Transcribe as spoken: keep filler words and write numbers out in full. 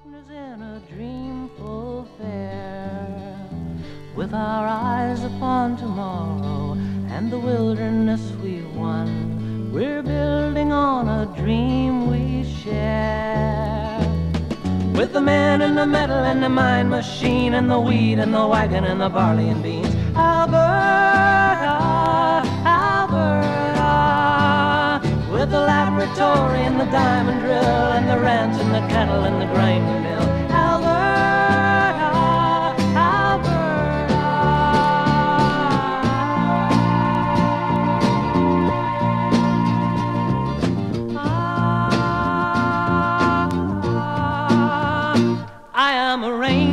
As in a dreamful fair, with our eyes upon tomorrow and the wilderness we've won, we're building on a dream we share. With the man and the metal and the mine machine and the weed and the wagon and the barley and beans, Alberta, Alberta, with the laboratory and the diamond drill and the ranch and the cattle and the grinding mill, Alberta, Alberta. Ah, I am a rain